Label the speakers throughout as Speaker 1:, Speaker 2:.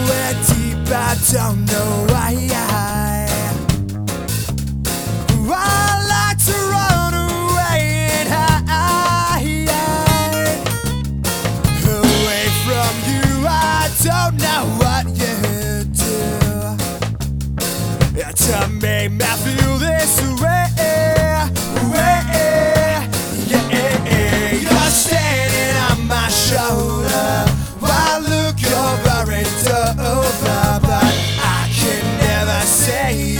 Speaker 1: somewhere deep, I don't know why. I like to run away and hide away from you. I don't know what you do to make me feel this way. You're standing on my shoulder while I look over and over, but I can never say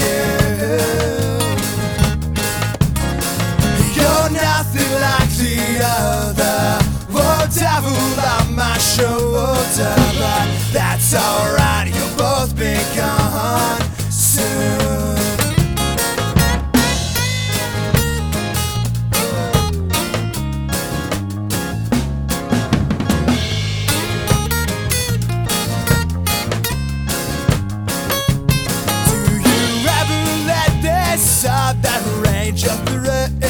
Speaker 1: you're nothing like the other. Oh, devil on my shoulder, but that's alright, you'll both be gone soon. That range up the road,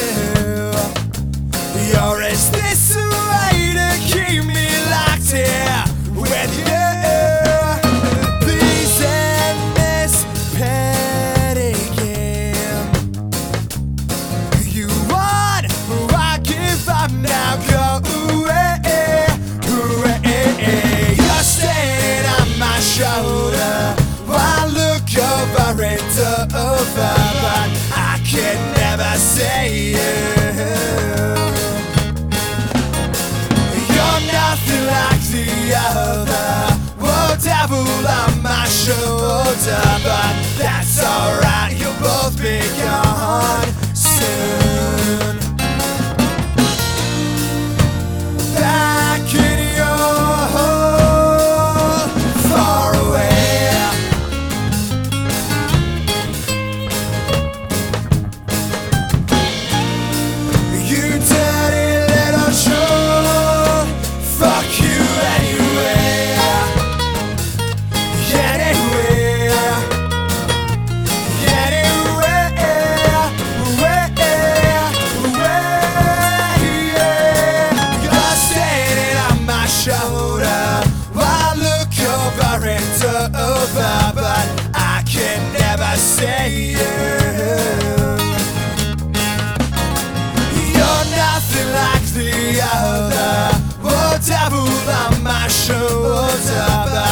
Speaker 1: or is this a way to keep me locked here with you? Please end this petty game. You won, I give up now, go away. You're standing on my shoulder while I look over and over, but I can never say you're nothing like the other. Oh, devil on my shoulder, but that's alright, you'll both be gone soon. Back in your hole, far away. Over, but I can never say you're nothing like the other. Oh, devil on my shoulder, but